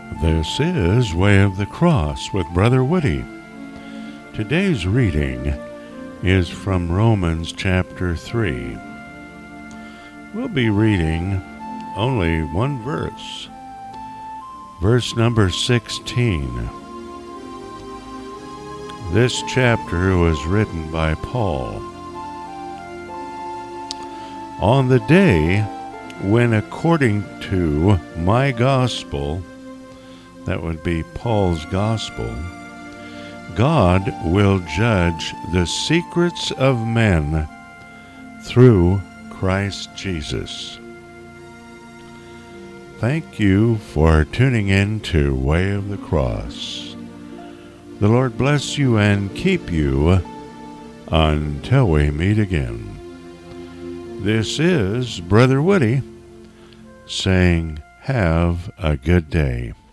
This is Way of the Cross with Brother Woody. Today's reading is from Romans chapter 3. We'll be reading only one verse, verse number 16. This chapter was written by Paul. On the day when, according to my gospel, that would be Paul's gospel, God will judge the secrets of men through Christ Jesus. Thank you for tuning in to Way of the Cross. The Lord bless you and keep you until we meet again. This is Brother Woody saying, have a good day.